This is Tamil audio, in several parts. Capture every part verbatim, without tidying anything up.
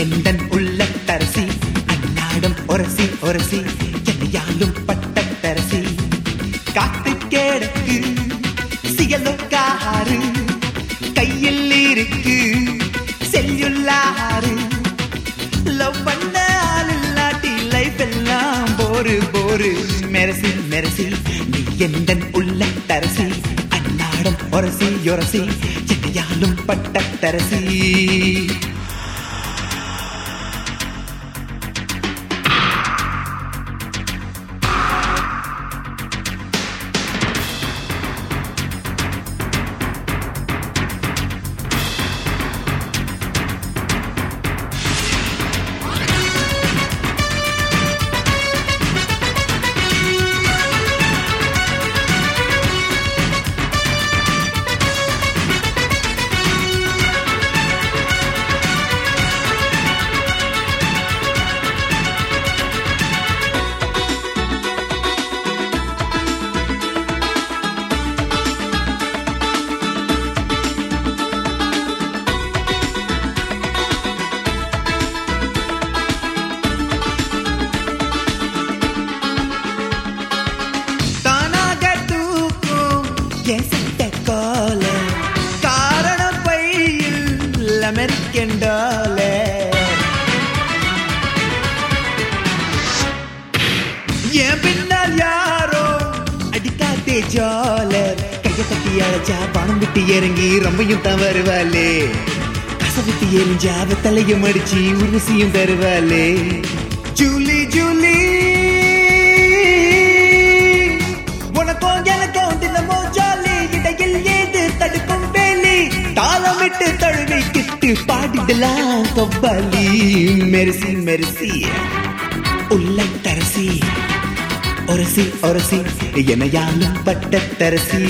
எந்தன் உள்ளத்தரசி அன்னாடம் ஒரசி ஒரசி என்னையாலும் பட்டத்தரசி காத்து கேடக்கு சியலோக்காரு கையில் இருக்கு செல்லுள்ளாரு லவ் பண்ண ஆள் இல்லாட்டி லைஃப் எல்லாம் போரு போரு மெரசி மெரசி நீ எந்தன் உள்ளத்தரசி அன்னாடம் ஒரசி ஒரசி என்னையாலும் பட்டத்தரசி காரணம் பையில் அமெரிக்கன் டாலர் என் பின்னால் யாரோ அடிக்காதே ஜாலர் கையை தட்டி அழைச்சா பணம் விட்டு இறங்கி ரொம்பையும் தான் வருவாளே கசை விட்டு எரிஞ்சா தலையும் அடிச்சு உருசியும் தருவாளே ஜூலி ஜூலி உனக்கும் எனக்கும் தினமோ ஜாலி இடையில் ஏது தடுக்கும் வேலி தாளமிட்டு தழுவி கிட்டு பாடிடலாம் கவ்வாலி மெரிசி மெரிசி உள்ளத்தரசி ஒரசி ஒரசி என்னையாலும் பட்டத்தரசி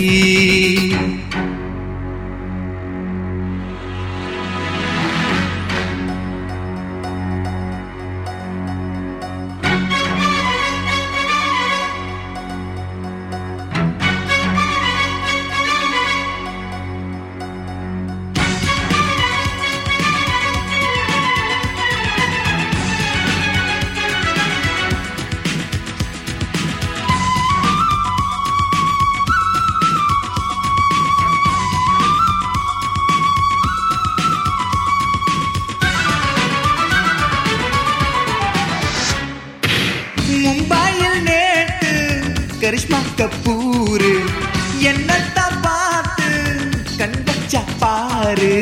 மும்பையில் நேற்று கரிஷ்மா கபூர் என்னத்தான் பார்த்து கண்பச்சா பாரு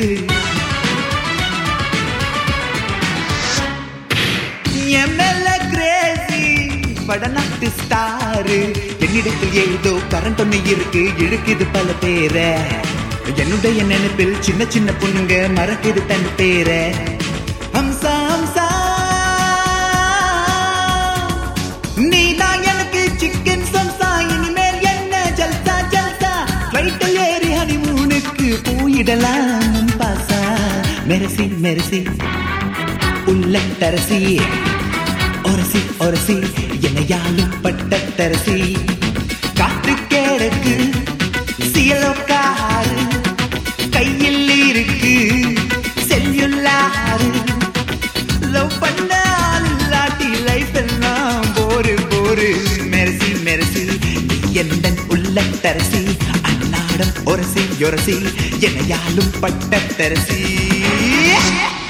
எம்எல்ல கிரேசி வடநாட்டு ஸ்டாரு என்னிடத்தில் ஏதோ கரண்ட் ஒண்ணு இருக்கு இழுக்குது பல பேர என்னுடைய நினைப்பில் சின்ன சின்ன பொண்ணுங்க மறக்குது தன் பேர ஹம்சா ஹம்சா நீதான் எனக்கு சிக்கன் சம்சா இனிமேல் என்ன ஜல்சா ஜல்சா ஃப்ளைட்டில் ஏறி ஹனிமூனுக்கு போயிடலாம் பாசா மெரசி மெரசி உள்ளத்தரசி ஒரசி ஒரசி என்னையாலும் பட்டத்தரசி காத்து கேடக்கு சியலோக்காரு கையில் இருக்கு செல்லுள்ளாரு லவ் பண்ண ஆள் இல்லாட்டி லைஃப் எல்லாம் போரு போரு மெரசி மெரசி எந்தன் உள்ளத்தரசி அன்னாடம் ஒரசி ஒரசி என்னையாலும் பட்டத்தரசி